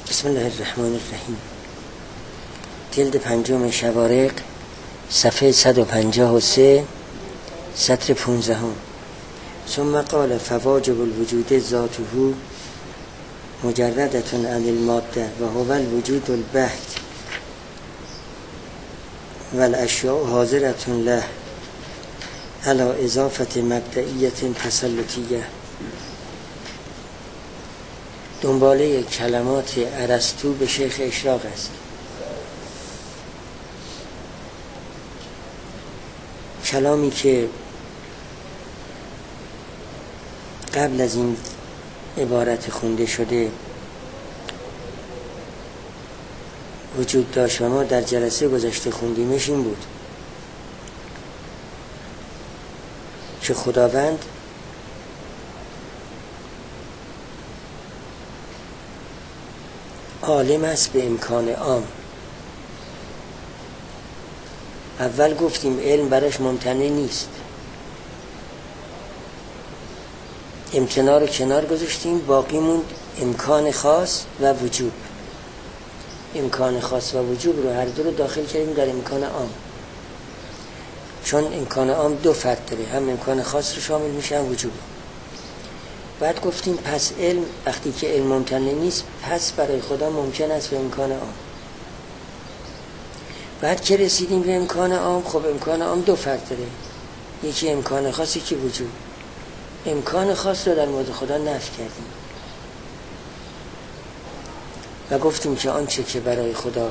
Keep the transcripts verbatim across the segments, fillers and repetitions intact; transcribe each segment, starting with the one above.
بسم الله الرحمن الرحیم. جلد پنجم شوارق، صفحه صد و پنجاه و سه، سطر پونزدهم. ثم قال فواجب الوجود ذاته مجردة عن الماده و هو الوجود البحت و الاشیاء حاضرة له على اضافة مبدئیة تسلطیه. دنباله کلمات ارسطو به شیخ اشراق است. کلامی که قبل از این عبارت خونده شده وجود داشت و ما در جلسه گذشته خوندیمش این بود که خداوند عالم است به امکان عام. اول گفتیم علم براش ممتنع نیست، امتناع رو کنار گذاشتیم، باقی موند امکان خاص و وجوب. امکان خاص و وجوب رو هر دو رو داخل کردیم در امکان عام، چون امکان عام دو فرد داره، هم امکان خاص رو شامل میشه هم وجوب. بعد گفتیم پس علم وقتی که علم ممتنع نیست، پس برای خدا ممکن است به امکان عام. بعد که رسیدیم به امکان عام، خب امکان عام دو فرد داره، یکی امکان خاص یکی وجوب. امکان خاص رو در مورد خدا نفی کردیم و گفتیم که آنچه که برای خدا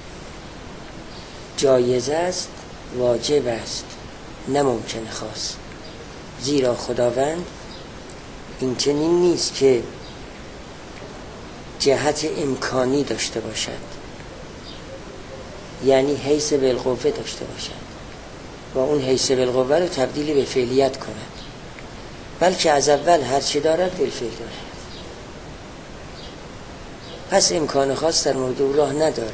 جایز است واجب است، نه ممکن خاص. زیرا خداوند این چنین نیست که جهت امکانی داشته باشد، یعنی حیث بالقوه داشته باشد و اون حیث بالقوه رو تبدیل به فعلیت کند، بلکه از اول هر چی دارد بالفعل دارد. پس امکان خاص در مورد او راه ندارد.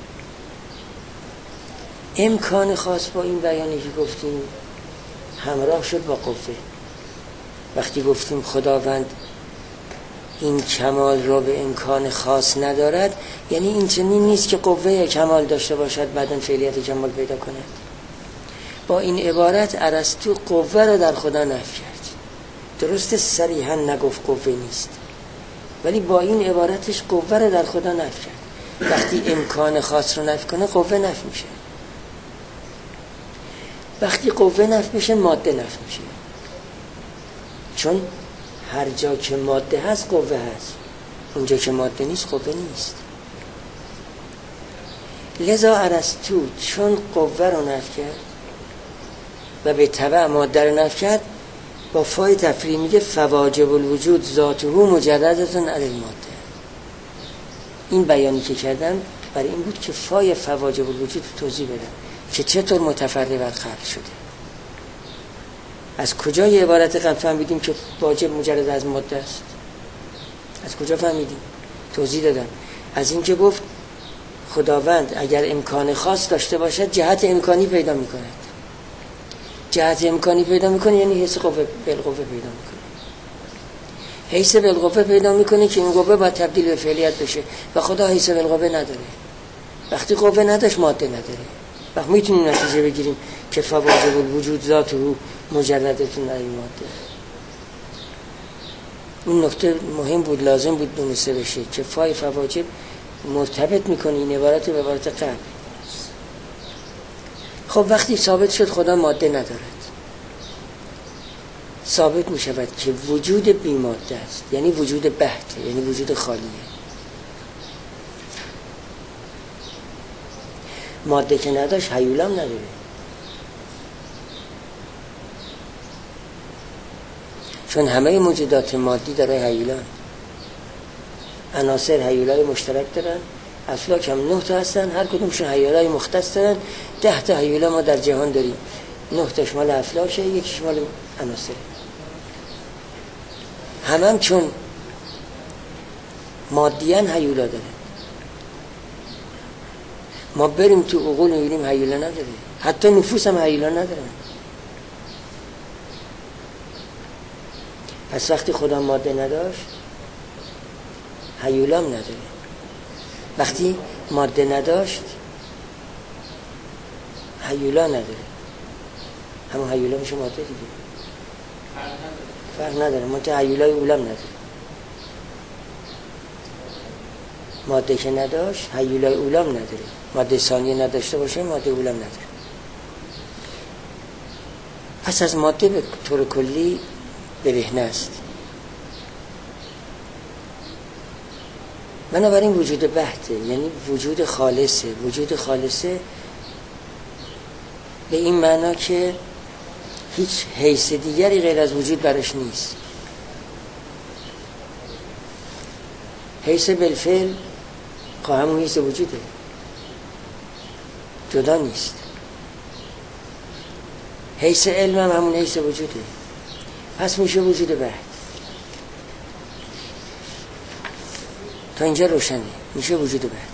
امکان خاص با این بیانی که گفتیم همراه شد با قوه. وقتی گفتیم خداوند این کمال را به امکان خاص ندارد، یعنی این چنین نیست که قوه کمال داشته باشد بعداً فعلیت کمال پیدا کند. با این عبارت ارسطو قوه را در خدا نفی کرد. درسته صریحاً نگفت قوه نیست، ولی با این عبارتش قوه را در خدا نفی کرد. وقتی امکان خاص رو نفی کنه قوه نفی میشه. وقتی قوه نفی میشه ماده نفی میشه، چون هر جا که ماده هست قوه هست، اونجا که ماده نیست قوه نیست. لذا ارسطو چون قوه رو نفی کرد و به تبع ماده رو نفی کرد، با فای تفریع میگه فواجب الوجود ذاته مجردة علی الماده. این بیانی که کردم برای این بود که فای فواجب الوجود توضیح بدم که چطور متفرع بر خلق شده. از کجای عبارت قبل فهمیدیم که واجب مجرد از ماده است؟ از کجا فهمیدیم؟ توضیح دادم. از این که گفت خداوند اگر امکان خاص داشته باشد جهت امکانی پیدا میکند. جهت امکانی پیدا میکنه یعنی حیث قوه بالقوه پیدا میکنه. حیث بالقوه پیدا میکنه که این قوه باید تبدیل به فعلیت بشه و خدا حیث بالقوه نداره. وقتی قوه نداشت ماده نداره. وقت میتونیم نتیجه بگیریم که فواجب الوجود ذاته مجردتون علی الماده. اون نکته مهم بود، لازم بود دونسته بشه که فای فواجب مرتبط میکنه این عبارت به عبارت قبل. خب وقتی ثابت شد خدا ماده ندارد، ثابت میشود که وجود بی ماده است، یعنی وجود بحته، یعنی وجود خالیه. ماده که نداشت هیولم نداره. چون همه موجودات مادی داره هیولان. عناصر هیولای مشترک دارن، افلاک هم نه تا هستن، هر کدومشون هیولای مختص دارن. ده تا هیولا ما در جهان داریم، نه تاش مال افلاکه، یکیش مال عناصر. هم هم چون مادیان هیولا داره. ما بریم تو عقول میبینیم هیولا نداره، حتی نفوس هم هیولا نداره. پس وقتی خدا ماده نداشت هیولام نداره. وقتی ماده نداشت هیولا نداره، همون هیولا میشه ماده دیگه، فرق نداره. منتها هیولای اولم نداره. ماده که نداشت هیولای اولم نداره. ماده ثانیه نداشته باشه ماده اولم نداره. پس از ماده به طور کلی برهنه است. بنابراین وجود بحته، یعنی وجود خالصه. وجود خالصه به این معنا که هیچ حیث دیگری غیر از وجود برش نیست. حیث بالفعل همون حیث وجوده، جدا نیست. حیث علم هم همون حیث وجوده. پس میشه وجود بحت. تا اینجا روشنه، میشه وجود بحت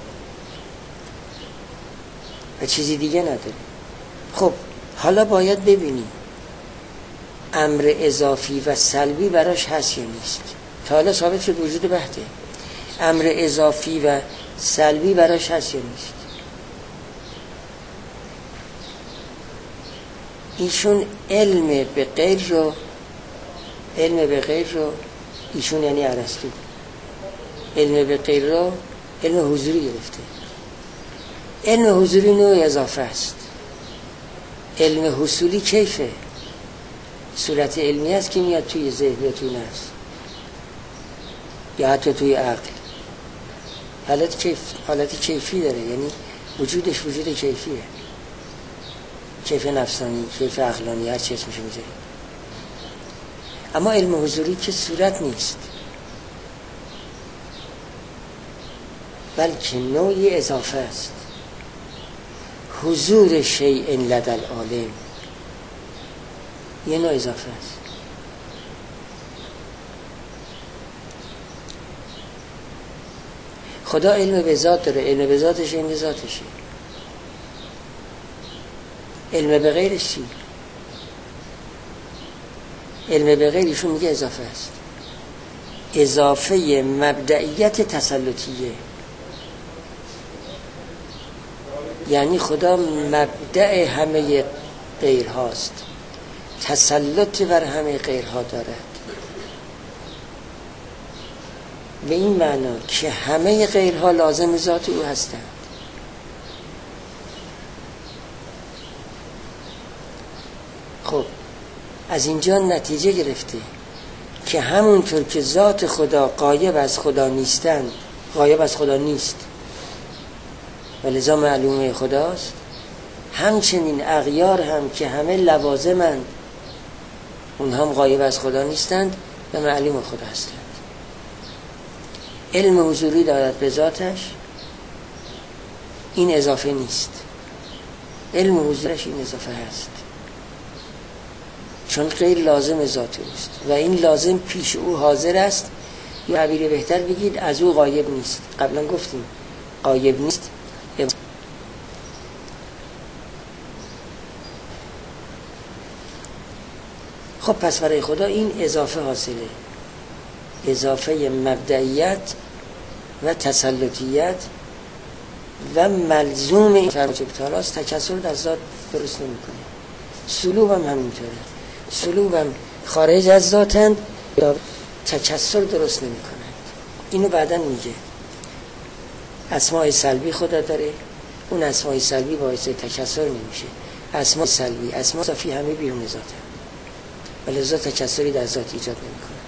و چیزی دیگه نداره. خب حالا باید ببینیم امر اضافی و سلبی براش هست یا نیست. تا حالا ثابت شد وجود بحته. امر اضافی و سلبی براش هست یا نیست. ایشون علم به غیر رو علم به غیر رو ایشون یعنی ارسطو علم به غیر رو علم حضوری گرفته. علم حضوری نوع اضافه است. علم حصولی کیفه، صورت علمی است که میاد توی ذهن یا توی نفس یا حتی توی عقل. حالت کیف حالت کیفی داره، یعنی وجودش وجود کیفیه، کیف نفسانی، کیف عقلانی، هر چی اسمش میذاری. اما علم حضوری که صورت نیست، بلکه نوعی اضافه است. حضور شیء لدى العالم یه نوع اضافه است. خدا علم به ذات داره، علم به ذاتش علم به ذاتشه. علم به غیرش چی؟ علم به غیرشون میگه اضافه است. اضافه مبدئیت تسلطیه، یعنی خدا مبدأ همه غیرهاست، تسلط بر همه غیرها دارد. به این معنا که همه غیرها لازم ذات او هستند. خب از اینجا نتیجه گرفته که همونطور که ذات خدا غایب از خدا نیستند، غایب از خدا نیست و لذا معلومه خداست، همچنین اغیار هم که همه لوازمند، اون هم غایب از خدا نیستند و معلوم خدا هستند. علم حضوری دارد به ذاتش، این اضافه نیست. علم حضورش این اضافه هست، چون غیر لازم ذات اوست و این لازم پیش او حاضر است، یا تعبیر بهتر بگید از او غایب نیست. قبلا گفتیم غایب نیست. خب پس برای خدا این اضافه حاصله، اضافه مبدئیت و تسلطیت و ملزوم این فرماجب تالاست. تکسر در ذات درست نمی کنه. سلوب هم همینطوره، سلوب هم خارج از ذاتند یا تکسر درست نمی کنند. اینو بعداً میگه اسماء سلبی خدا داره، اون اسماء سلبی باعث تکسر نمیشه. اسماء سلبی اسماء صافی همه بیرون ذاته ولی ذات تکسری در ذات ایجاد نمی کنه.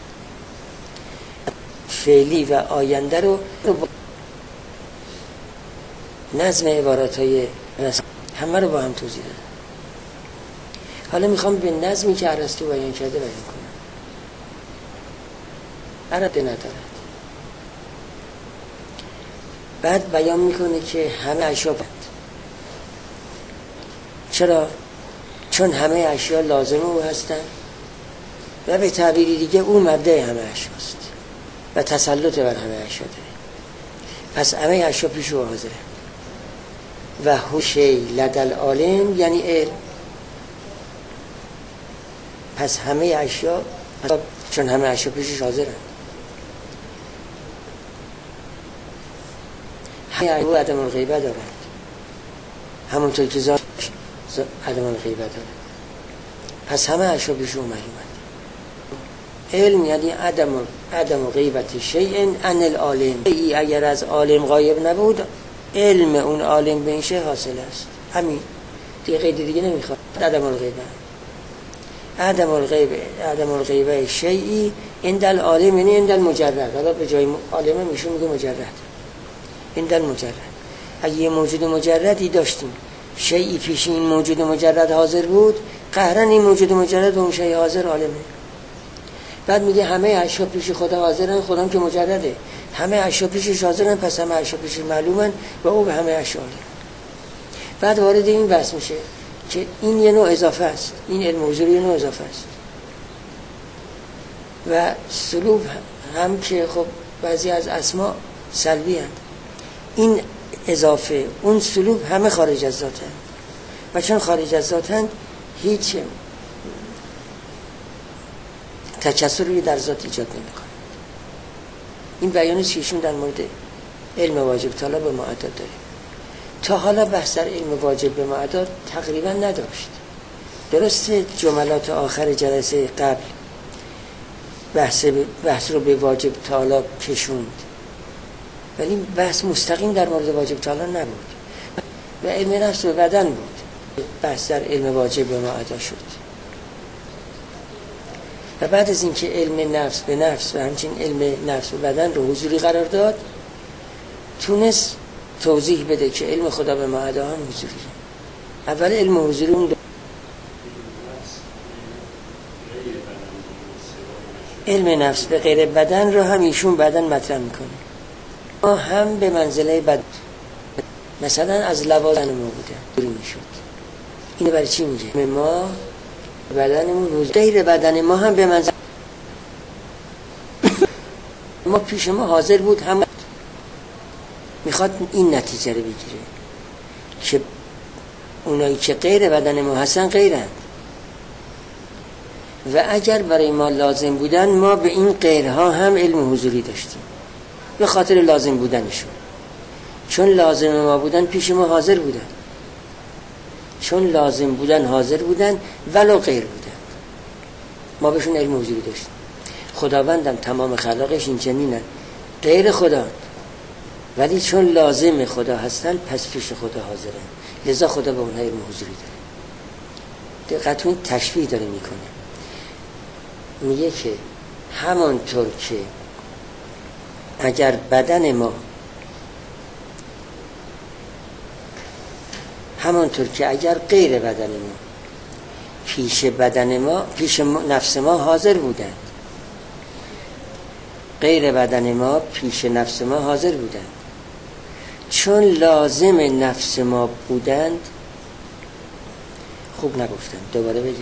فعلی و آینده رو نظم عبارات های همه رو با هم توضیح دادم. حالا میخوام به نظمی که ارسطو بیان کرده بیان کنم. عرده ندارد. بعد بیان میکنه که همه اشیا بند. چرا؟ چون همه اشیا لازم او هستن و به تعبیری دیگه اون مبدأ همه اشیاست و تسلط بر همه اشیا داره. پس همه اشیا پیش او حاضره و هوشی لدل عالم یعنی علم. پس همه اشیا، چون همه اشیا پیشش حاضرن، همه عدم الغیبه دارند، همونطور که ذات عدم الغیبه دارند. پس همه اشیا پیش او معلومند. علم یعنی عدم عدم غیبت شیء عن العالم. ای اگر از عالم غایب نبود، علم اون عالم به این شیء حاصل است. همین دیگه، قید دیگه نمیخواد. عدم الغیبه عدم الغیبه عدم الغیبه شیئی عند العالم، یعنی عند المجرد. حالا به جای عالم میشون میگه مجرد. عند المجرد. اگه یه موجود مجردی داشتیم، شیئی پیش این موجود مجرد حاضر بود، قهرن این موجود مجرد و اون شیء حاضر عالمه. بعد میگه همه اشیا پیش خدا حاضرن، خودم که مجرده، همه اشیا پیشش حاضرن، پس همه اشیا پیشش معلومن و او به همه اشیا عالم. بعد وارد این بحث میشه که این یه نوع اضافه است، این علم حضوری یه نوع اضافه است و سلوب هم که خب بعضی از اسما سلبی هست. این اضافه اون سلوب همه خارج از ذات هست و چون خارج از ذات هست هیچ تکثری در ذات ایجاد نمیکنه. این بیانه چیشون در مورد علم واجب طالب به معدد داره. تا حالا بحث در علم واجب به معدد تقریبا نداشت. درسته جملات آخر جلسه قبل بحث, بحث رو به واجب طالب کشوند، ولی بحث مستقیم در مورد واجب طالب نبود و علم نفس به بدن بود. بحث در علم واجب به معدد شد و بعد از اینکه علم نفس به نفس و همچنین علم نفس به بدن رو حضوری قرار داد، تونست توضیح بده که علم خدا به معدا هم حضوری. اول علم حضوری اون علم نفس به غیر بدن رو هم ایشون بدن مطرح میکنه. ما هم به منزله بدن، مثلا از لوازم ما بوده دوری میشد. اینو برای چی میگه؟ ما بدنمون حضور، غیر بدن ما هم به منزله ما پیش ما حاضر بود. هم میخواد این نتیجه رو بگیره که اونایی که غیر بدن ما هستن غیرند و اگر برای ما لازم بودن، ما به این غیرها هم علم حضوری داشتیم به خاطر لازم بودنشون. چون لازم ما بودن پیش ما حاضر بودن، چون لازم بودن حاضر بودن ولو غیر بودن، ما بهشون علم حضوری داشتیم. خداوندم تمام خلقش این چنینن، غیر خدا ولی چون لازم خدا هستن پس پیش خدا حاضرن، لذا خدا به اونها علم حضوری داره. دقیقاً تشبیه داره میکنه، میگه که همانطور که اگر بدن ما همانطور که اگر غیر بدن ما پیش بدن ما پیش نفس ما حاضر بودند، غیر بدن ما پیش نفس ما حاضر بودند، چون لازم نفس ما بودند. خوب نگفتم، دوباره بگم.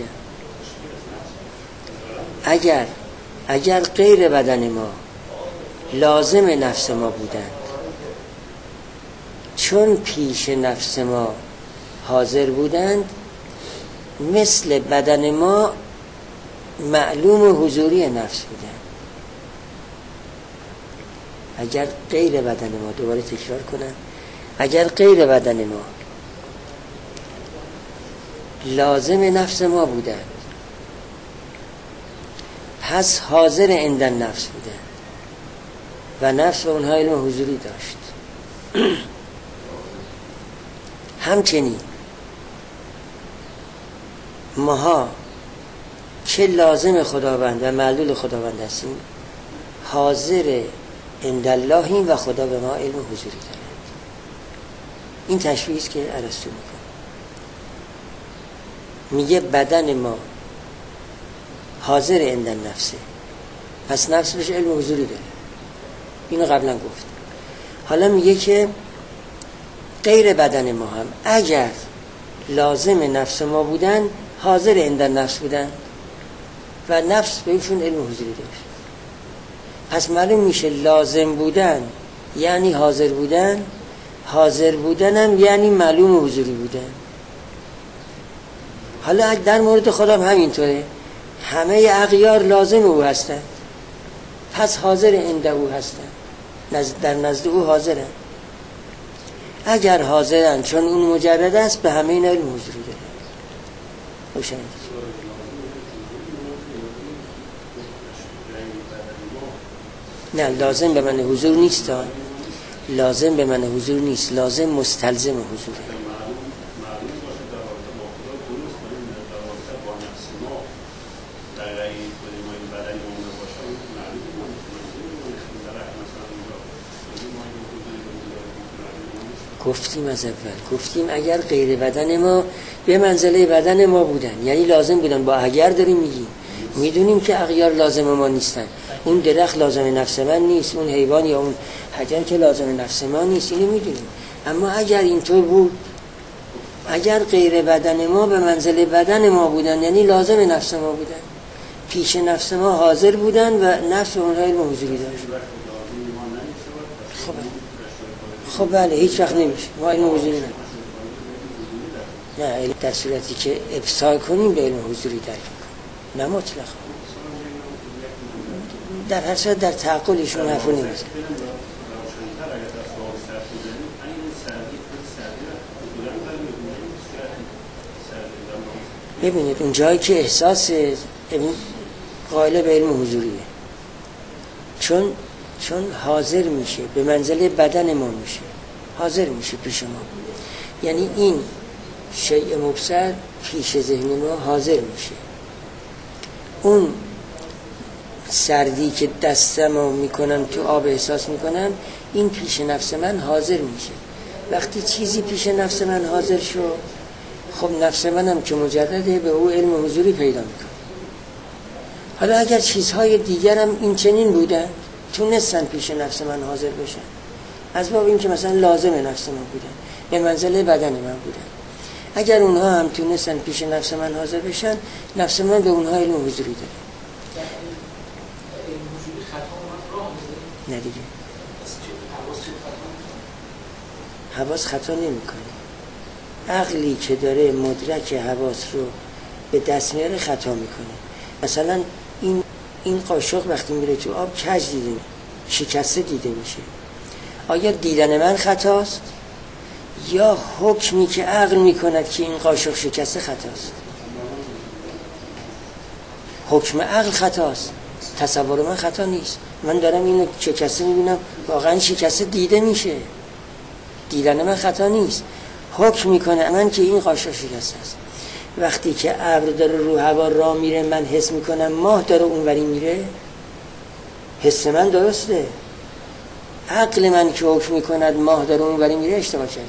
اگر اگر غیر بدن ما لازم نفس ما بودند، چون پیش نفس ما حاضر بودند، مثل بدن ما معلوم حضوری نفس بودند. اگر غیر بدن ما، دوباره تکرار کنم، اگر غیر بدن ما لازم نفس ما بودند، پس حاضر عند نفس بودند و نفس و اونها علم حضوری داشت. همچنین ماها که لازم خداوند و معلول خداوند هستیم، حاضر عند اللهیم و خدا به ما علم حضوری دارد. این تشبیه است که ارسطو میکنه. میگه بدن ما حاضر عند نفسه، پس نفس بهش علم حضوری داره. اینو قبلا گفت. حالا میگه که غیر بدن ما هم اگر لازم نفس ما بودن، حاضر عند نفس بودن و نفس بهشون علم حضوری داشت. پس معلوم میشه لازم بودن یعنی حاضر بودن، حاضر بودن هم یعنی معلوم حضوری بودن. حالا در مورد خودم همینطوره، همه اغیار لازم او هستند، پس حاضر عند او هستند، در نزد او حاضرن. اگر حاضرن چون اون مجرد است به همه این علم حضوری داره. روشن نه لازم به من حضور نیست ها. لازم به من حضور نیست، لازم مستلزم حضوره. گفتیم از اول گفتیم اگر غیر بدن ما به منزله بدن ما بودن، یعنی لازم بودن. با اگر داریم میگیم میدونیم که اغیار لازم ما نیستن. اون درخت لازم نفس من نیست، اون حیوان یا اون حجر که لازم نفس ما نیست، اینو میدونیم. اما اگر اینطور بود، اگر غیر بدن ما به منزله بدن ما بودن، یعنی لازم نفس ما بودن، پیش نفس ما حاضر بودن و نفس اونها علم حضوری داشت. خب خب بله هیچ وقت نمیشه ما علم حضوری نه نه در صورتی که افصال کنیم به علم حضوری درک کنیم، نه مطلق. در هر صورت در تعقلشون حرفو نمیزن. ببینید اون جایی که احساس قائل به علم حضوریه، چون چون حاضر میشه به منزله بدن ما میشه، حاضر میشه پیش ما، یعنی این شیء مبصر پیش ذهن ما حاضر میشه. اون سردی که دستمو میکنم تو آب احساس میکنم، این پیش نفس من حاضر میشه. وقتی چیزی پیش نفس من حاضر شد، خب نفس منم که مجرده به او علم حضوری پیدا میکنه. حالا اگر چیزهای دیگرم این چنین بودن تونستن پیش نفس من حاضر بشن، از باب این که مثلا لازم نفس من بودن، به منزله بدن من بودن، اگر اونها هم تونستن پیش نفس من حاضر بشن، نفس من به اونها علم حضوری داره. نه دیگه حواس خطا نمی کنه. عقلی که داره مدرک حواس رو به دست میاره خطا میکنه. مثلا این این قاشق وقتی میره تو آب کج دیده شکسته دیده میشه. آیا دیدن من خطاست یا حکمی که عقل میکند که این قاشق شکسته خطاست؟ حکم عقل خطاست، تصور من خطا نیست. من دارم اینو شکسته میبینم، واقعا شکسته دیده میشه، دیدن من خطا نیست. حکم میکنه من که این قاشق شکسته است. وقتی که ابر داره رو هوا راه میره، من حس میکنم ماه داره اونوری میره، حس من درسته. عقل من که حکم میکند ماه داره اونوری میره اشتباه کرده،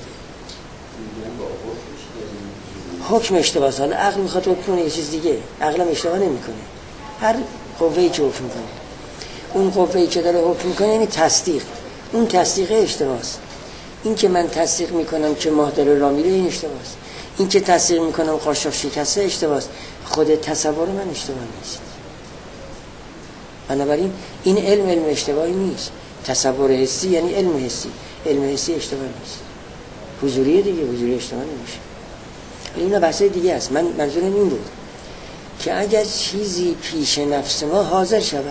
حکم اشتباه است. حالا عقل میخواد حکم کنه یه چیز دیگه، عقلم اشتباه نمیکنه. هر قوه‌ای که حکم کنه، اون قوه‌ای که داره حکم میکنه یعنی تصدیق، اون تصدیق اشتباه است. این که من تصدیق میکنم که ماه داره راه میره این اشتباه است. این که تصدیق میکنم قاشق شکسته اشتباه است. خود تصور من اشتباه نیست. بنابراین این علم علم اشتباهی نیست. تصور حسی یعنی علم حسی، علم حسی اشتباه نیست. حضوری دیگه حضوری اشتباه نمیشه. اینا بحث دیگه است. من منظورم این بود که اگر چیزی پیش نفس ما حاضر شود،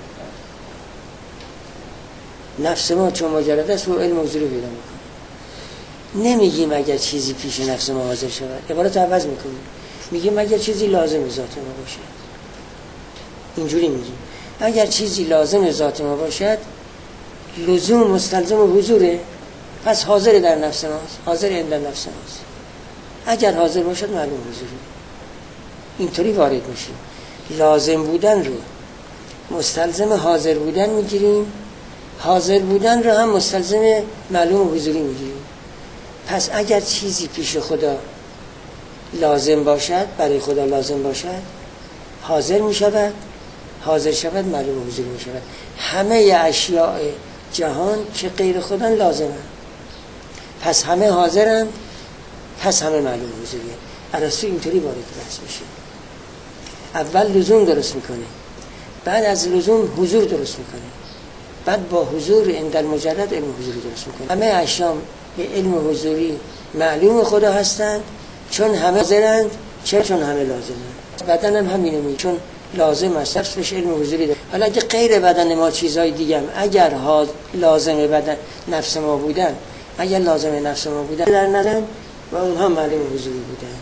نفس ما چون مجرد است و علم حضوری پیدا میکنه. نمیگیم اگر چیزی پیش نفس ما حاضر شود، عبارت عوض میکنیم، میگیم اگر چیزی لازم ذات ما باشد. اینجوری میگیم اگر چیزی لازم ذات ما باشد، لزوم مستلزم حضوره، پس حاضر در نفس ماست، حاضر عند نفس ماست. اگر حاضر باشد معلوم حضوره. اینطوری وارد میشیم. لازم بودن رو مستلزم حاضر بودن میگیریم، حاضر بودن رو هم مستلزم معلوم حضوری میگیریم. پس اگر چیزی پیش خدا لازم باشد، برای خدا لازم باشد، حاضر میشود، حاضر شود معلوم حضوری میشود. همه اشیاء جهان که غیر خدا لازمه، پس همه حاضرن، پس همه معلوم حضوریه. ارسطو اینطوری وارد بحث میشه. اول لزوم درست میکنه، بعد از لزوم حضور درست میکنه، بعد با حضور عند المجرد علم حضوری درست میکنه. همه اشیاء به علم حضوری معلوم خدا هستند، چون همه حاضرند، چه چون همه لازمند. بدن هم همینو میگه، چون لازم است بهش علم حضوری داره. حالا اگه غیر بدن ما چیزهای دیگه هم اگر ها لازم بدن نفس ما بودن، اگر لازم نفس ما بودن در نظر و اونها معلوم حضوری بودند،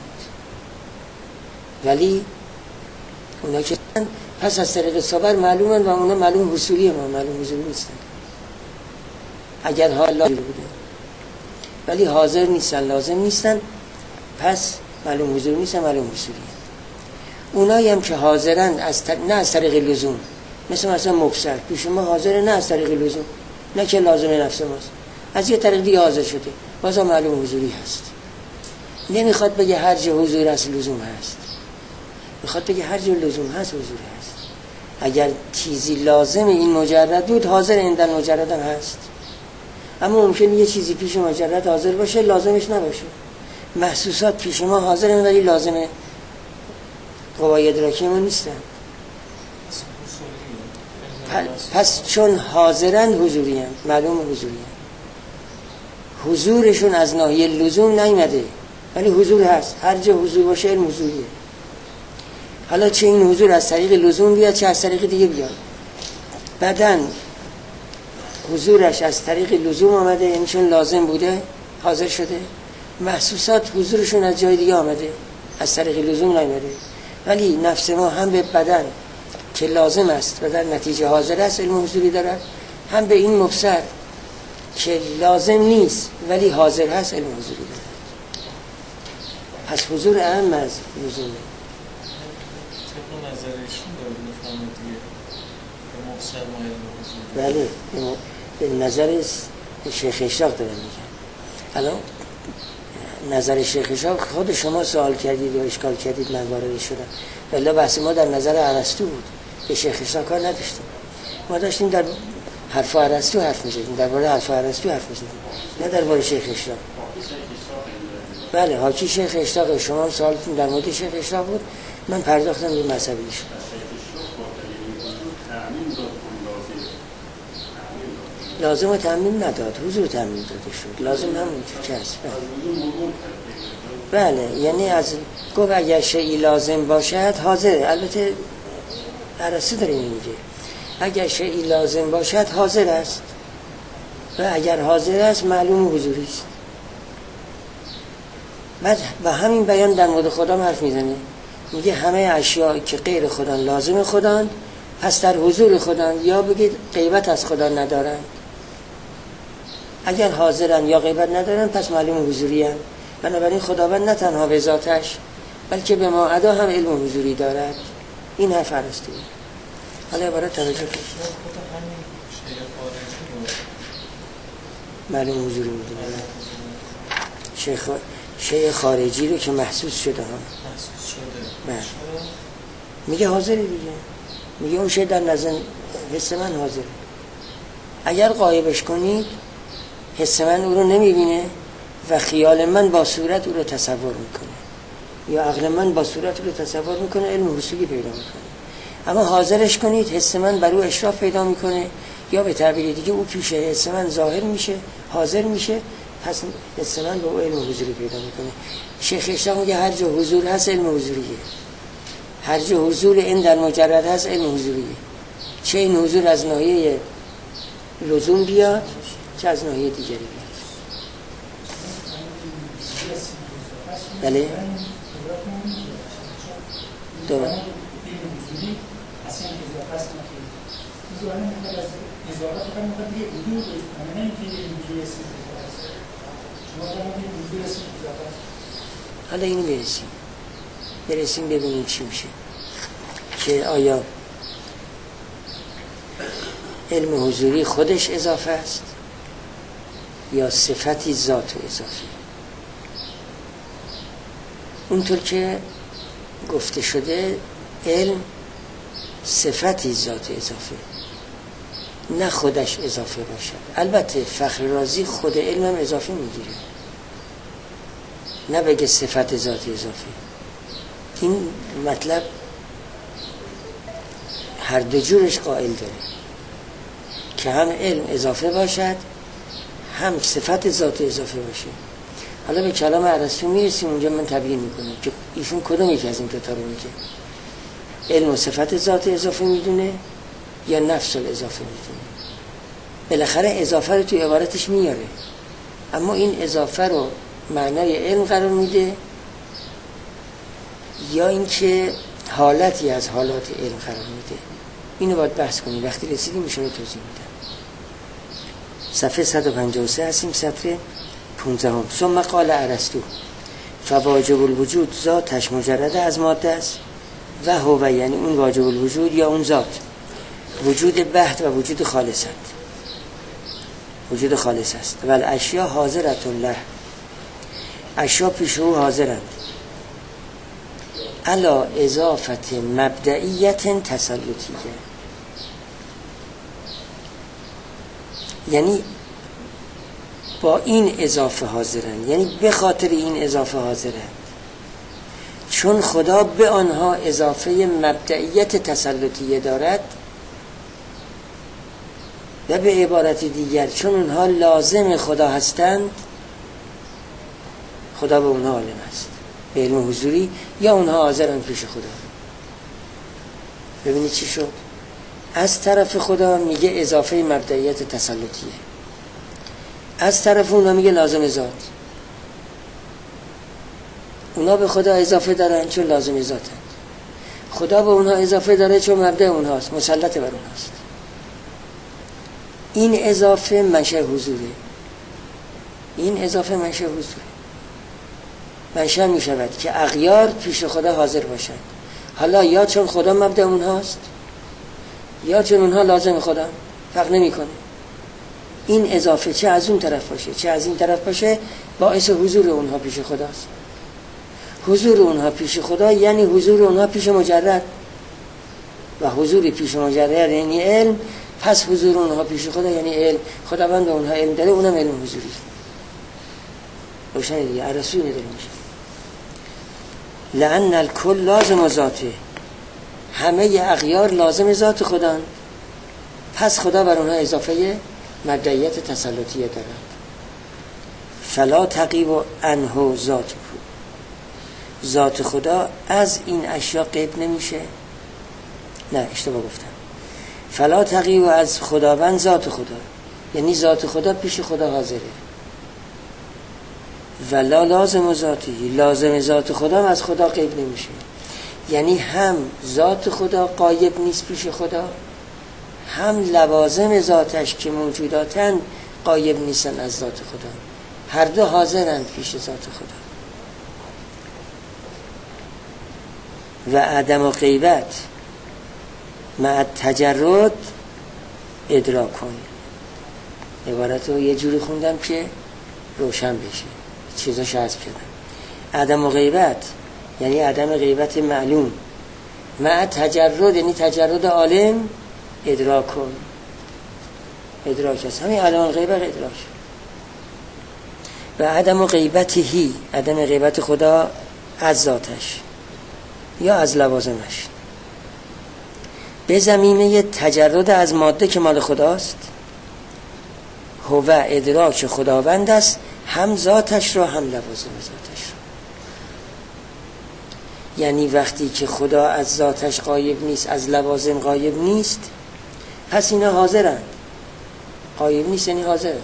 ولی اونا که پس از طریق صبر معلومن و اونا معلوم حصولی ما معلوم حضوری نیستن. اگر حالا بودن ولی حاضر نیستن، لازم نیستن، پس معلوم حضوری نیستن، معلوم حصولی. اونایی هم که حاضرن از تر... نه از طریق لزوم، مثل مثلا مبصر پیش ما حاضر، نه از طریق لزوم، نه که لازم نفس ماست، از یه طریق دیگه حاضر شده، بازا معلوم حضوری هست. نمیخواد بگه هر جا حضور هست لزوم هست، میخواد بگه هر جا لزوم هست حضور هست. اگر چیزی لازم این مجرد بود حاضر این در مجرد هم هست، اما ممکن یه چیزی پیش مجرد حاضر باشه لازمش نباشه. محسوسات پیش ما حاضر ولی لازمه قوای ادراکی ما نیستن. پس چون حاضرن حضوری هم معلوم حضوری هم. حضورشون از ناحیه لزوم نیمده ولی حضور هست، هر جا حضور باشه علم حضوریه. حالا چه این حضور از طریق لزوم بیاد چه از طریق دیگه بیاد، بدن حضورش از طریق لزوم آمده، یعنی چون لازم بوده حاضر شده. محسوسات حضورشون از جای دیگه آمده، از طریق لزوم نیامده، ولی نفس ما هم به بدن که لازم است و در نتیجه حاضر است علم حضوری دارد، هم به این مبصر که لازم نیست ولی حاضر هست علم حضوری دارد. پس حضور اهم از لزومه. بله به نظر شیخ اشراق دارم میگم. الان نظر شیخ اشراق خود شما سوال کردید و اشکال کردید، من وارد شدم، ولی بحث ما در نظر ارسطو بود، به شیخ اشراق کار نداشتیم. ما داشتیم در حرف ارسطو حرف می‌زدیم، درباره حرف ارسطو حرف می‌زدیم، نه درباره شیخ اشراق. بله حاکی شیخ اشراق، شما سوالتون در مورد شیخ اشراق بود، من پرداختم به مذهبیش. لازم و تأمین نداد، حضور تأمین داده شد، لازم همون که هست. بله. بله یعنی از گفت اگر شیئی لازم باشد حاضر، البته ارسطو داره میگه اگر شیئی لازم باشد حاضر است و اگر حاضر است معلوم حضوری است. بعد و همین بیان در مورد خدا حرف میزنه، میگه همه اشیاء که غیر خدا لازم خداند پس در حضور خداند، یا بگید غیبت از خدا ندارن. اگر حاضرن یا غیبت ندارن پس معلوم حضوری هستند. بنابراین خداوند نه تنها به ذاتش بلکه به ما ادا هم علم حضوری دارد. این حرف ارسطویی. حالا برای توجه کنید معلوم حضوری میدونه شیخ شیء خارجی رو که محسوس شده ها محسوس شده بله میگه حاضره دیگه، میگه اون شیء در نظر حس من حاضره. اگر غایبش کنید حس من او رو نمیبینه و خیال من با صورت او رو تصور میکنه یا عقل من با صورت او رو تصور میکنه، علم حصولی پیدا میکنه. اما حاضرش کنید حس من بر او اشراف پیدا میکنه، یا به تعبیر دیگه او پیشه حس من ظاهر میشه، حاضر میشه، پس حس من به او علم حضوری پیدا میکنه. شیخ اشراق میگه هر جا حضور هست علم حضوریه، هر جا حضور این در مجرد هست علم حضوریه. چه این حضور از ناحیه لزوم بیاد چه از ناحیه دیگری بیاد. بله دوباره حالا اینو برسیم برسیم ببینیم چی میشه که آیا علم حضوری خودش اضافه است یا صفتی ذات و اضافه. اونطور که گفته شده علم صفتی ذات اضافه، نه خودش اضافه باشد. البته فخر رازی خود علمم اضافه میگیره، نه بگه صفت ذات اضافه. این مطلب هر دو جورش قائل داره که هم علم اضافه باشد هم صفت ذات اضافه باشه. حالا به کلام ارسطو میرسیم، اونجا من تبیین میکنم که ایشون کدوم یکی از این دو تا رو میگه، علم و صفت ذات اضافه میدونه یا نفس اضافه میدونه. بالاخره اضافه رو توی عبارتش میاره، اما این اضافه رو معنای علم قرار میده یا اینکه حالتی از حالات علم قرار میده؟ اینو باید بحث کنیم. وقتی رسیدیم میشه رو توضیح میدم. صفحه صد و پنجاه و سه هستیم، سطر پانزده. ثم قال ارسطو فواجب الوجود ذاتش مجرد از ماده است و هو، یعنی اون واجب الوجود یا اون ذات، وجود بحت و وجود خالص است. وجود خالص است. و الاشیاء حاضرة له، اشیاء پیش او حاضرند. علا اضافت مبدئیت تسلطیه، یعنی با این اضافه حاضرند، یعنی به خاطر این اضافه حاضرند، چون خدا به آنها اضافه مبدئیت تسلطیه دارد و به عبارت دیگر چون اونها لازم خدا هستند، خدا به اونها عالم است به علم حضوری، یا اونها حاضرند پیش خدا. ببینید چی شد؟ از طرف خدا میگه اضافه مبدئیت تسلطیه، از طرف اونا میگه لازم ذات. اونا به خدا اضافه دارن چون لازم ذاتند، خدا به اونها اضافه داره چون مبدأ اونهاست، مسلط بر اونهاست. این اضافه منشأ حضوره، این اضافه منشأ حضوره. منشأ می شود که اغیار پیش خدا حاضر باشند، حالا یا چون خدا مبدأ اونهاست یا چون اونها لازم خدا، فرق نمی کنه. این اضافه چه از اون طرف باشه چه از این طرف باشه باعث حضور اونها پیش خداست. حضور اونها پیش خدا یعنی حضور اونها پیش مجرد، و حضور پیش مجرد یعنی علم. پس حضور اونها پیش خدا یعنی علم. خداوند به اونها علم داره، اونم علم حضوری. روشن دیگه. ارسطو نداره میشه لأن الکل لازم ذاته، همه اغیار لازم ذات خدا، پس خدا بر اونها اضافه مبدئیت تسلطیه دارد. فلا تغیب عنه ذاته، ذات خدا از این اشیا غیب نمیشه. نه اشتباه گفتم. فلا تغیب از خداوند ذات خدا، یعنی ذات خدا پیش خدا حاضره. ولا لازم ذاتی، لازم ذات خدا از خدا غیب نمیشه، یعنی هم ذات خدا غایب نیست پیش خدا، هم لوازم ذاتش که موجوداتن غایب نیستن از ذات خدا، هر دو حاضرند پیش ذات خدا. و عدم غیبت مع تجرد ادراک کن. عبارت رو یه جوری خوندم که روشن بشه، چیزاشو حذف کردم. عدم غیبت یعنی عدم غیبت معلوم، مع تجرد یعنی تجرد عالم، ادراک کن. ادراک هست، همین عدم غیبت ادراک. و عدم غیبتهی، عدم غیبت خدا از ذاتش یا از لوازمش، به زمینه تجرد از ماده که مال خداست. هو ادراک خداوند است، هم ذاتش را هم لوازم ذاتش را. یعنی وقتی که خدا از ذاتش غایب نیست، از لوازم غایب نیست، پس اینا حاضرند. غایب نیست یعنی حاضر.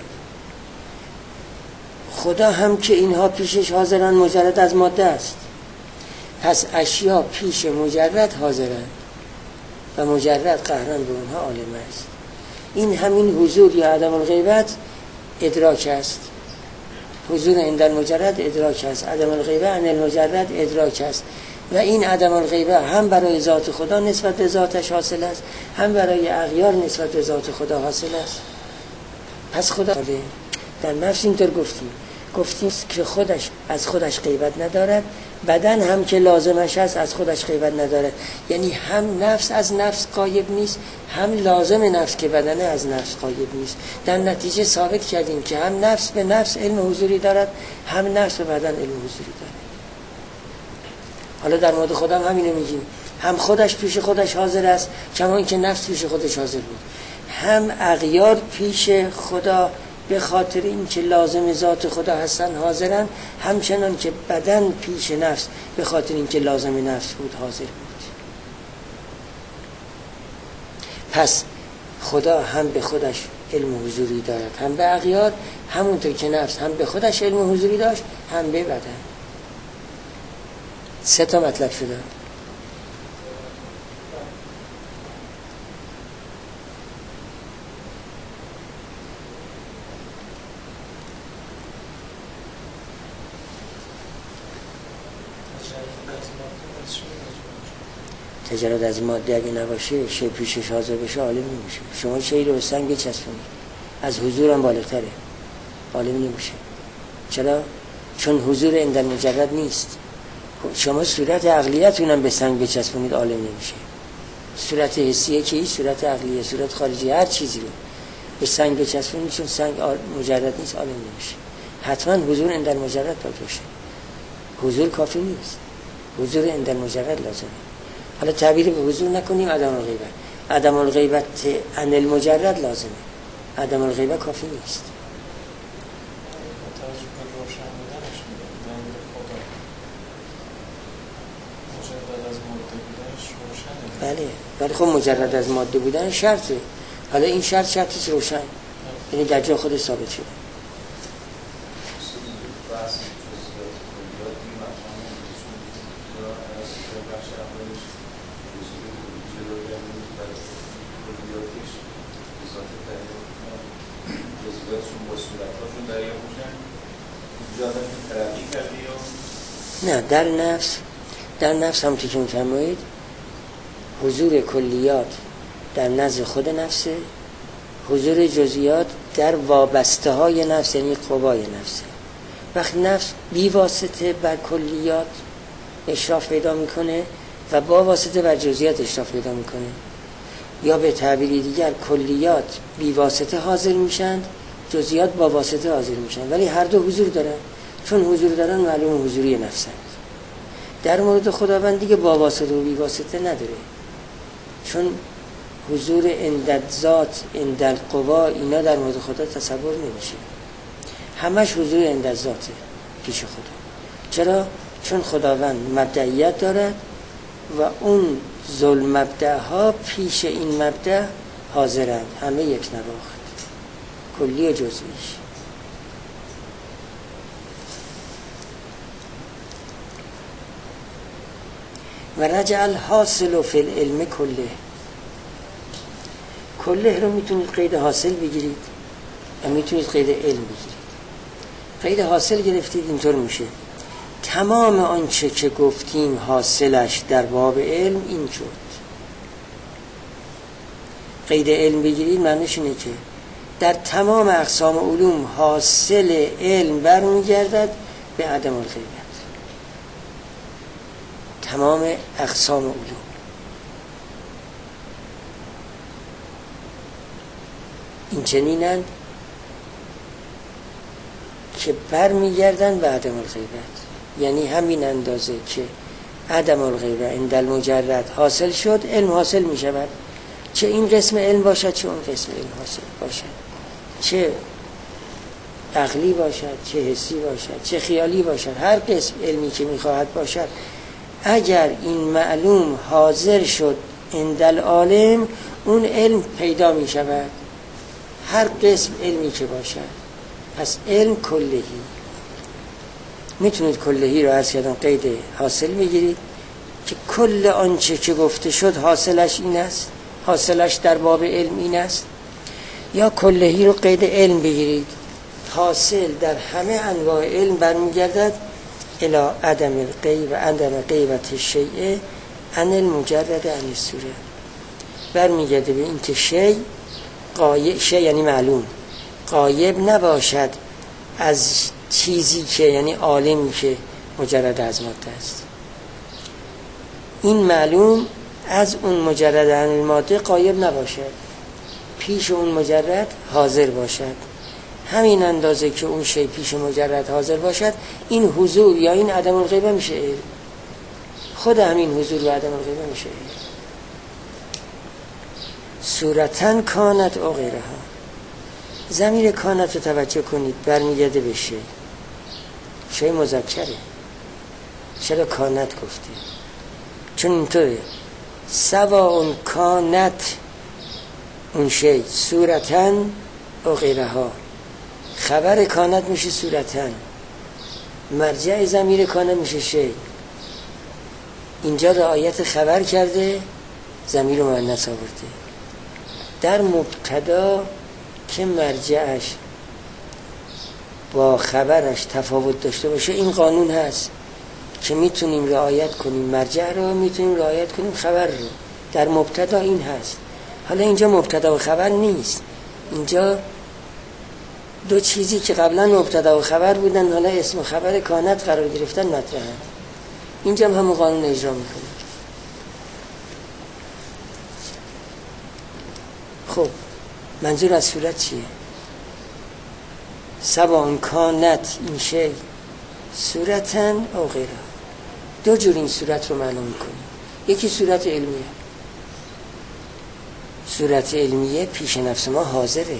خدا هم که اینها پیشش حاضرند مجرد از ماده است، پس اشیا پیش مجرد حاضرند و مجرد قهرن به اونها عالم است. این همین حضور یا عدم الغیبت ادراک است. حضور عند المجرد ادراک است، عدم الغیبت عن المجرد ادراک است. و این عدم الغیبت هم برای ذات خدا نسبت به ذاتش حاصل است، هم برای اغیار نسبت به ذات خدا حاصل است. پس خدا در نفس اینطور گفتیم گفتیم که خودش از خودش غیبت ندارد، بدن هم که لازمش هست از خودش غیبت ندارد. یعنی هم نفس از نفس غایب نیست، هم لازم نفس که بدنه از نفس غایب نیست. در نتیجه ثابت کردیم که هم نفس به نفس علم حضوری دارد، هم نفس به بدن علم حضوری دارد. حالا در مورد خدا هم همینو میگیم، هم خودش پیش خودش حاضر است چون که نفس پیش خودش حاضر بود، هم اغیار پیش خدا به خاطر این که لازم ذات خدا هستن حاضرن، همچنان که بدن پیش نفس به خاطر این که لازم نفس بود حاضر بود. پس خدا هم به خودش علم حضوری دارد، هم به اغیار، همونطور که نفس هم به خودش علم حضوری داشت، هم به بدن. سه تا مطلب شده. تجرد از ماده اگه نباشه، شی پیشش حاضر بشه عالم نمیشه. شما شی رو به سنگ بچسبونید، از حضور هم بالاتره، عالم نمیشه. چرا؟ چون حضور عند مجرد نیست. شما صورت عقلیتون هم به سنگ بچسبونید عالم نمیشه. صورت حسیه که هیچ، صورت عقلیه، صورت خارجی، هر چیزی رو به سنگ بچسبونید چون سنگ مجرد نیست عالم نمیشه. حتما حضور عند مجرد باید باشه. حضور کافی نیست، حضور عند مجرد لازمه. حالا تعبیر به حضور نکنیم عدم الغیبت. عدم الغیبت عن المجرد لازمه، عدم الغیبت کافی نیست. بله ولی خب مجرد از ماده بودن شرطه. حالا این شرط شرطش روشن، یعنی در جا خودش ثابت شده. نه در نفس، در نفس همونطور که می‌فرمایید حضور کلیات در نزد خود نفسه، حضور جزئیات در وابسته های نفس یعنی قوای نفسه. وقت نفس بی واسطه بر کلیات اشراف پیدا میکنه و با واسطه بر جزئیات اشراف پیدا میکنه، یا به تعبیری دیگر کلیات بی واسطه حاضر میشن، جزئیات با واسطه حاضر میشن، ولی هر دو حضور دارن. چون حضور دارن معلوم حضوری نفسن. در مورد خداوند دیگه با واسطه و بی واسطه نداره، چون حضور عند ذات عند القوا اینا در مورد خدا تصور نمیشه. همش حضور عند ذاته پیش خدا. چرا؟ چون خداوند مبدعیت دارد و اون ظلم مبدعها پیش این مبدع حاضرند، همه یک نواخت، کلی و جزئیش. و رجع الحاصل فی العلم کله. کله رو میتونید قید حاصل بگیرید و میتونید قید علم بگیرید. قید حاصل گرفتید اینطور میشه تمام آنچه که گفتیم حاصلش در باب علم این شد. قید علم بگیرید معنیش اینه که در تمام اقسام علوم حاصل علم برمیگردد به عدم الغیبت. تمام اقسام علوم این چنینند که برمیگردن به عدم الغیبت. یعنی همین اندازه که عدم الغیبت عند المجرد حاصل شد علم حاصل می شود، چه این قسم علم باشد چه اون قسم علم حاصل باشد، چه عقلی باشد چه حسی باشد چه خیالی باشد، هر قسم علمی که می خواهد باشد اگر این معلوم حاضر شد عند العالم اون علم پیدا می شود، هر قسم علمی که باشد. پس علم کلهی. میتونید کلهی رو عرض کردم قید حاصل بگیرید که کل آنچه که گفته شد حاصلش این است، حاصلش در باب علم این است. یا کلهی رو قید علم بگیرید، حاصل در همه انواع علم برمیگردد الی عدم الغیب و عدم غیبت الشیء عن المجرد عن الصوره. برمیگرده به این که شی غایب، شی یعنی معلوم، غایب نباشد از چیزی که یعنی عالمی که مجرد از ماده است. این معلوم از اون مجرد عن الماده غایب نباشد، پیش اون مجرد حاضر باشد. همین اندازه که اون شی پیش مجرد حاضر باشد این حضور یا این عدم الغیبه میشه علم. خود همین حضور و عدم الغیبه میشه علم. صورتن کانت او غیرها. ضمیر کانت رو توجه کنید برمیگرده به شی. شی مذکره، چرا کانت گفتی؟ چون اینطوره سوا اون کانت اون شی صورتن و غیره ها. خبر کانت میشه صورتن، مرجع ضمیر کانه میشه شی. اینجا رعایت خبر کرده، ضمیر مؤنث آورده. در مبتدا که مرجعش با خبرش تفاوت داشته باشه، این قانون هست که میتونیم رعایت کنیم مرجع رو، میتونیم رعایت کنیم خبر رو. در مبتدا این هست. حالا اینجا مبتدا و خبر نیست، اینجا دو چیزی که قبلا مبتدا و خبر بودن حالا اسم و خبر کانت قرار گرفتن مطرحن. اینجا هم همون قانون اجرا میکنه. خب منظور از صورت چیه؟ سواء کانت این شی صورتن او غیره. دو جور این صورت رو معنا میکنیم. یکی صورت علمیه. صورت علمیه پیش نفس ما حاضره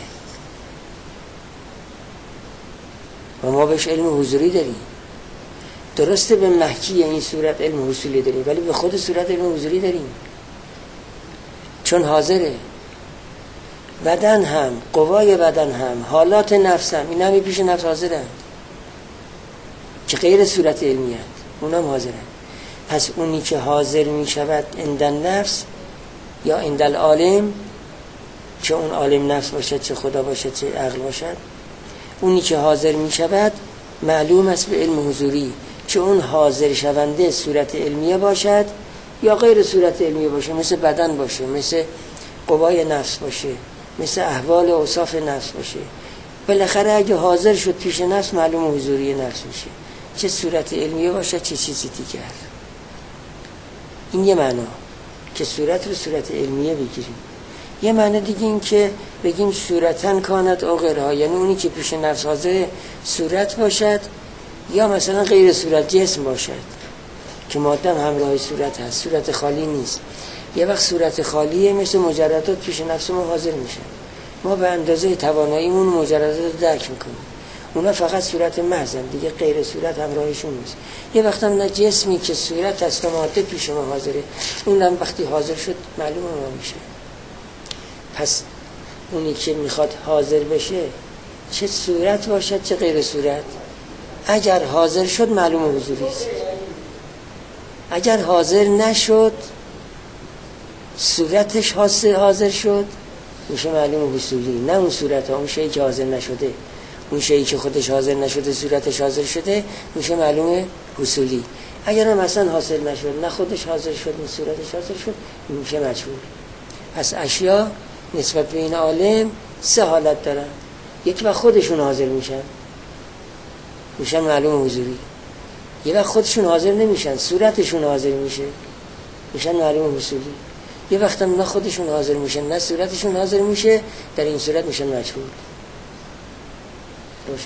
و ما بهش علم حضوری داریم. درسته به محکی این صورت علم حصولی داریم، ولی به خود صورت علم حضوری داریم چون حاضره. بدن هم، قوای بدن هم، حالات نفس هم، این همی پیش نفس حاضرن که غیر صورت علمی هست، اون هم حاضرن. پس اونی که حاضر می شود اندن نفس یا اندل عالم، چه اون عالم نفس باشد چه خدا باشد چه عقل باشد، اونی که حاضر می شود معلوم است به علم حضوری، چه اون حاضر شونده صورت علمیه باشد یا غیر صورت علمیه باشه، مثل بدن باشه، مثل قوای نفس باشه، مثل احوال و اوصاف نفس باشه. بالاخره اگه حاضر شد پیش نفس معلوم حضوری نفس میشه، چه صورت علمیه باشه چه چیزی دیگر. این یه معنا که صورت رو صورت علمیه بگیریم. یه معنی دیگه این که بگیم صورتن کانت او غیرها، یعنی اونی که پیش نفس حاضر صورت باشد یا مثلا غیر صورت جسم باشد که ماده همراه صورت هست، صورت خالی نیست. یه وقت صورت خالیه، مثل مجردات پیش نفس ما حاضر میشن، ما به اندازه تواناییمون مجردات رو درک میکنیم، اونا فقط صورت محضن دیگه، غیر صورت همراهشون نیست. یه وقت هم نه جسمی که صورت هست و ماده پیش ما حاضره، اون هم وقتی حاضر شد معلوم ما میشه. پس اونی که میخواد حاضر بشه چه صورت باشد چه غیر صورت، اگر حاضر شد معلوم حضوری است. اگر حاضر نشد صورتش حاضر شد میشه معلوم حصولی، نه اون صورت ها، اون شیئی که حاضر نشده، اون شیئی که خودش حاضر نشده صورتش حاضر شده میشه معلوم حصولی. اگر هم اصلا حاصل نشد، نه خودش حاضر شد نه صورتش حاضر شد، میشه مجهول. پس اشیا نسبت به این عالم سه حالت دارن. یک وقت خودشون حاضر میشن میشن معلوم حضوری، یک وقت خودشون حاضر نمیشن صورتشون حاضر میشه میشن معلوم حصولی، یه وقت هم نه خودشون حاضر میشن نه صورتشون حاضر میشه، در این صورت میشن مجهول. روشن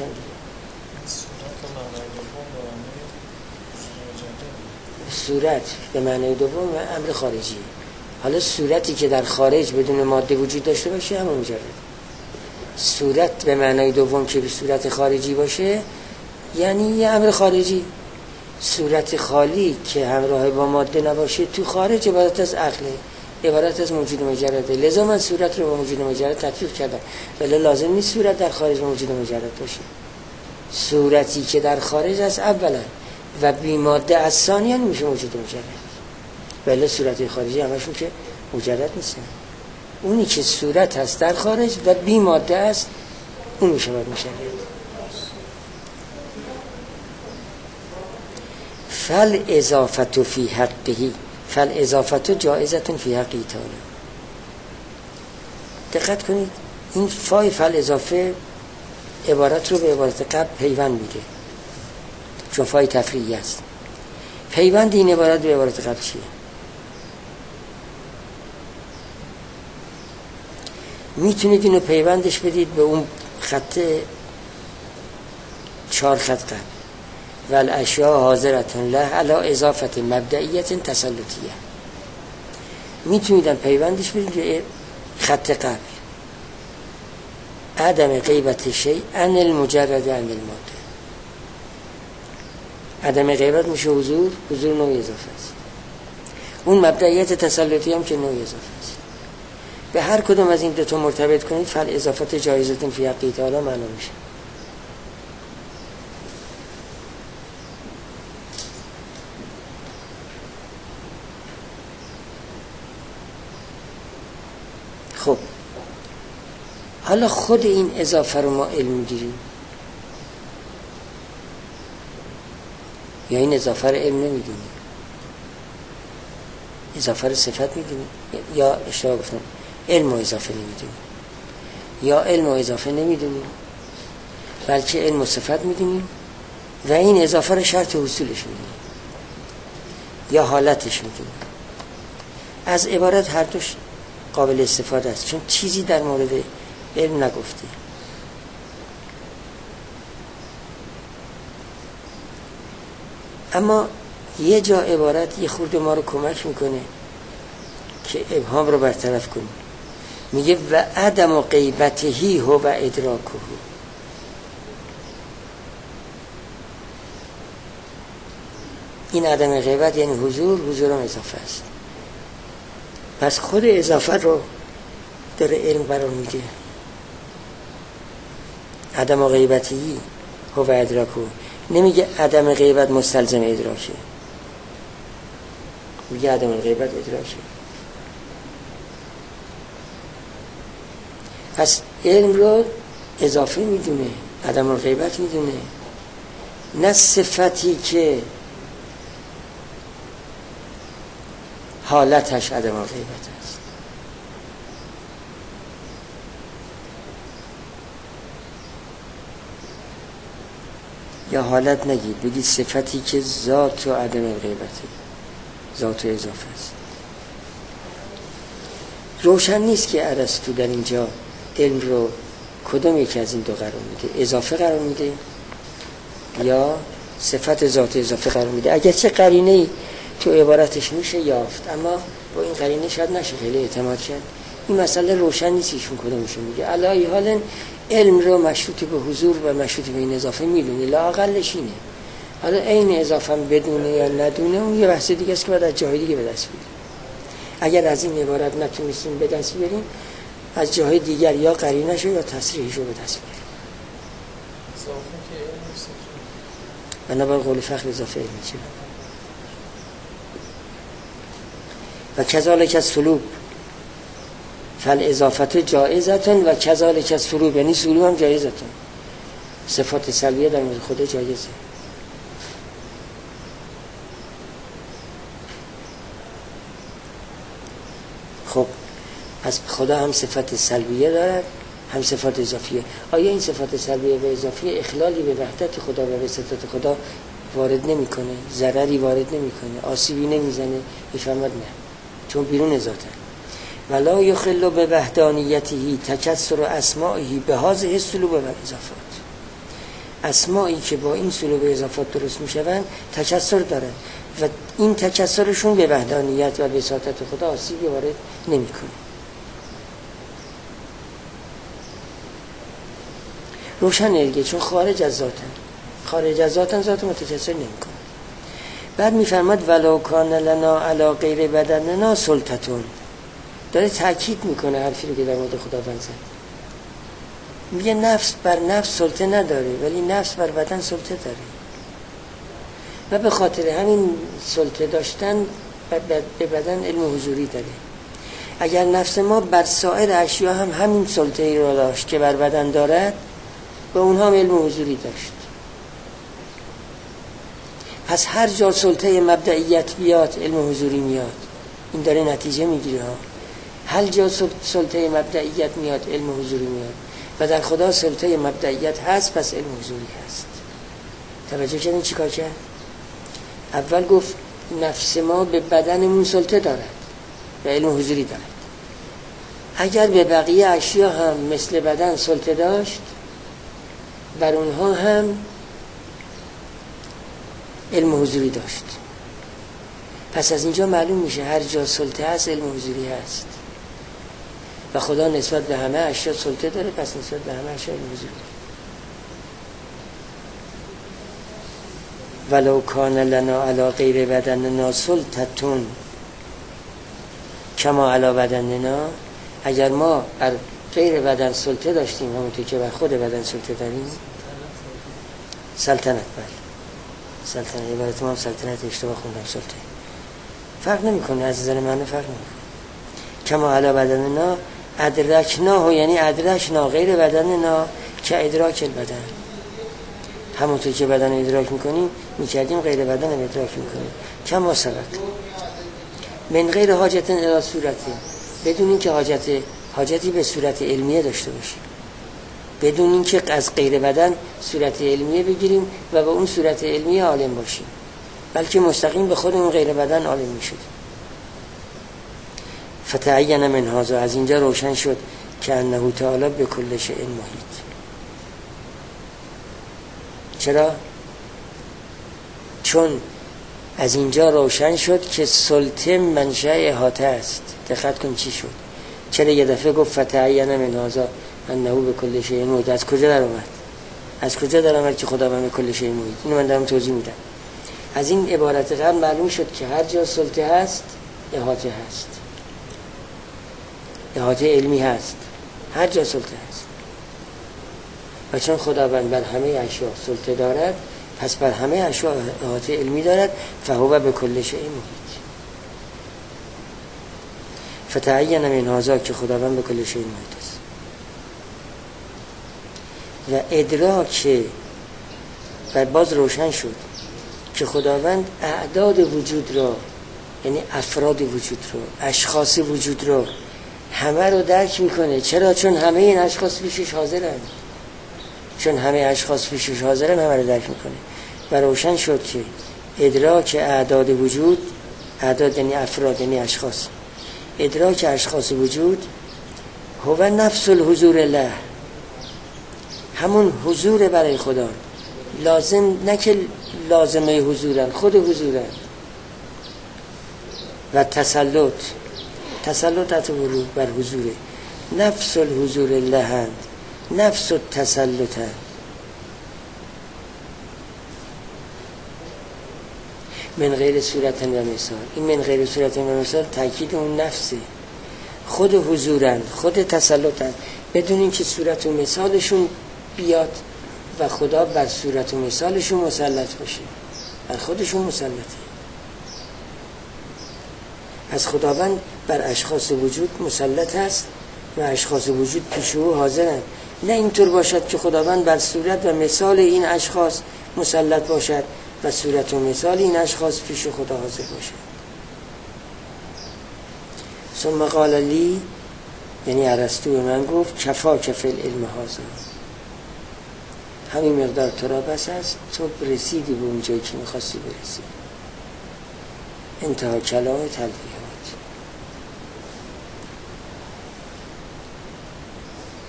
صورت به معنی دوم امر خارجی. حالا صورتی که در خارج بدون ماده وجود داشته باشه همون مجرد. صورت به معنی دوم که به صورت خارجی باشه یعنی یه امر خارجی. صورت خالی که همراه با ماده نباشه تو خارج عبارت از عقله، عبارت از موجود مجرده. لذا من صورت رو با موجود مجرد تطبیق کردم، ولی لازم نیست صورت در خارج موجود مجرد باشه. صورتی که در خارج از اولا و بی ماده از ثانیا میشه موجود مجرد، ولی صورت خارجی همشون که مجرد نیستن. اونی که صورت هست در خارج و بی ماده است اون میشه باید مجرد. فل اضافت فی حقه، فل اضافت جائزت فی حقه تعالی. دقت کنید این فای فل اضافه عبارت رو به عبارت قبل پیوند میده، چون فای تفریعی است. پیوند این عبارت به عبارت قبل چیه؟ میتونید اینو پیوندش بدید به اون خط چهار خط قبل، والاشیاء حاضرتون له علی اضافت مبدئیت تسلطیه. میتونیدم پیوندش بدید به خط قبل، عدم غیبت شیء عن المجرد عن الماده. عدم غیبت میشه حضور، حضور نوع اضافه است. اون مبدئیت تسلطی هم که نوع اضافه است. به هر کدوم از این دو تا مرتبط کنید فل اضافت جایزتون فی حقی تعالی معنا میشه. خب حالا خود این اضافه رو ما علم میگیریم یا این اضافه رو علم نمیدونیم؟ اضافه رو صفت میدونیم یا اشتباه گفتم علم و اضافه نمیدونیم، یا علم و اضافه نمیدونیم بلکه علم و صفت میدونیم و این اضافه رو شرط حصولش میدونیم یا حالتش میدونیم. از عبارت هر دوش قابل استفاده است چون چیزی در مورد علم نگفته. اما یه جا عبارت یه خورده ما رو کمک میکنه که ابهام رو برطرف کنیم. میگه و عدم و غیبتهی هو و ادراکه. این عدم غیبت یعنی حضور، حضور هم اضافه است. پس خود اضافه رو داره علم قرار میده. عدم و غیبتهی هو و ادراکه. نمیگه عدم غیبت مستلزم ادراکه، میگه عدم غیبت ادراکه. پس علم رو اضافه میدونه، عدم غیبت میدونه، نه صفتی که حالتش عدم غیبت است. یا حالت نگید، بگید صفتی که ذات و عدم غیبته، ذات و اضافه است. روشن نیست که ارسطو در اینجا علم رو کدوم یکی از این دو قرار میده، اضافه قرار میده یا صفت ذات اضافه قرار میده. اگرچه قرینه‌ای تو عبارتش میشه یافت، اما با این قرینه شاید نشه خیلی اعتماد کرد. این مسئله روشن نیست ایشون کدومشون میگه. علی ای حال علم رو مشروط به حضور و مشروط به این اضافه میدونه، لااقلش اینه. حالا این اضافه هم بدونه یا ندونه اون یه بحث دیگه است که باید از جای دیگه به دست بیاریم. اگر از این عبارت نتونستیم به دست بیاریم، از جای دیگر یا قرینه‌شو یا تصریحشو به دست بیاریم. بنابر قول فخر اضافه علمی چه و کذالک السلوب فالاضافه جائزتون و کذالک السلوب، یعنی سلوب هم جایزتون. صفات سلبیه در مورد خود جایزه. خب پس خدا هم صفات سلبیه دارد هم صفات اضافیه. آیا این صفات سلبیه و اضافیه اخلالی به وحدت خدا و به صفات خدا وارد نمیکنه؟ ضرری وارد نمیکنه؟ آسیبی نمیزنه؟ میفرماد نه، چون بیرون ذاته. ولا یخل به وحدانیته تکسر اسمائه به هذه السلوب و اضافات. اسمایی که با این سلوب و اضافات درست میشوند تکسر دارن و این تکسرشون به وحدانیت و به ذات خدا آسیبی وارد نمیکنه. روشنه دیگه، چون خارج از ذاتن، خارج از ذاتن ذات متکثر نمیکنه. بعد میفرماد ولو کان لنا علی غیر بدننا سلطتون. داره تاکید میکنه حرفی رو که در مورد خداوند زد. میگه نفس بر نفس سلطه نداره ولی نفس بر بدن سلطه داره و به خاطر همین سلطه داشتن به بدن علم حضوری داره. اگر نفس ما بر سایر اشیا هم همین سلطه ای رو داشت که بر بدن دارد، به اونها هم علم حضوری داشت. پس هر جا سلطه مبدئیت بیاد علم حضوری میاد. این داره نتیجه میگیره ها. هر جا سلطه مبدئیت میاد علم حضوری میاد و در خدا سلطه مبدئیت هست، پس علم حضوری هست. توجه کردین چیکار کرد؟ اول گفت نفس ما به بدنمون سلطه دارد و علم حضوری دارد. اگر به بقیه اشیا هم مثل بدن سلطه داشت، بر اونها هم علم حضوری داشت. پس از اینجا معلوم میشه هر جا سلطه هست علم حضوری هست و خدا نسبت به همه اشیا سلطه داره، پس نسبت به همه اشیا علم حضوری داره. ولو کان لنا علی غیر بدننا سلطتون کما علی بدننا. اگر ما بر غیر بدن سلطه داشتیم همونطور که بر خود بدن سلطه داریم، سلطنت بله سلطنت عبارت ما هم سلطنت، اشتباه خوندم سلطه، فرق نمیکنه عزیزان من، فرق نمیکنه. کما علی بدننا ادرکناه، یعنی ادرکنا غیر بدننا که ادراک البدن، همونطور که بدن رو ادراک میکنیم میکردیم غیر بدن رو ادراک میکنیم. کما سبق من غیر حاجت الی صورتی، بدون این که حاجت حاجتی به صورت علمیه داشته باشیم، بدون این که از غیر بدن صورت علمیه بگیریم و به اون صورت علمیه عالم باشیم، بلکه مستقیم به خود اون غیر بدن عالم میشد. فتعین من هذا، از اینجا روشن شد که انه تعالی به کل شیء محیط. چرا؟ چون از اینجا روشن شد که سلطه منشأ احاطه است. دقت کن چی شد. چرا یه دفعه گفت فتعین من هذا انه به کل شیء محیط؟ از کجا در اومد؟ از کجا در اومد که خدا به کل شیء محیط؟ اینو من دارم توضیح میدم. از این عبارت قبل معلوم شد که هر جا سلطه هست احاطه هست، احاطه علمی هست، هر جا سلطه هست. و چون خداوند بر همه اشیاء سلطه دارد، پس بر همه اشیاء احاطه علمی دارد، فهو به کل شیء محیط. فتعین من هذا که خداوند به کل شیء محیط است. و ادراک و باز روشن شد که خداوند اعداد وجود را، یعنی افراد وجود را، اشخاص وجود را همه رو درک میکنه. چرا؟ چون همه این اشخاص پیشش حاضرن، چون همه اشخاص پیشش حاضرن همه رو درک میکنه. و روشن شد که ادراک اعداد وجود، اعداد یعنی افراد یعنی اشخاص، ادراک اشخاص وجود هو نفس الحضور له، همون حضور برای خدا، لازم نه که لازمه حضورن، خود حضورن. و تسلط، تسلط بر حضوره، نفس الحضور لهند، نفس التسلط هند. من غیر صورت و مثال، این من غیر صورت و مثال تاکید اون نفسه، خود حضورن، خود تسلطن، بدون این که صورت و مثالشون بیاد و خدا بر صورت و مثالشون مسلط باشه، بر خودشون مسلطه. از خداوند بر اشخاص وجود مسلط است و اشخاص وجود پیش او حاضرند. نه اینطور باشد که خداوند بر صورت و مثال این اشخاص مسلط باشد و صورت و مثال این اشخاص پیش خدا حاضر باشد. ثم قال لی، یعنی ارسطو به من گفت کفا کفل علم هذا، همین مقدار تو را بس است، تو رسیدی به اون جایی که میخواستی برسی. انتها کلام تلبیه.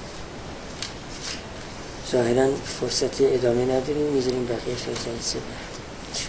ظاهراً فرصت ادامه نداریم، میذاریم بقیه فرصت سه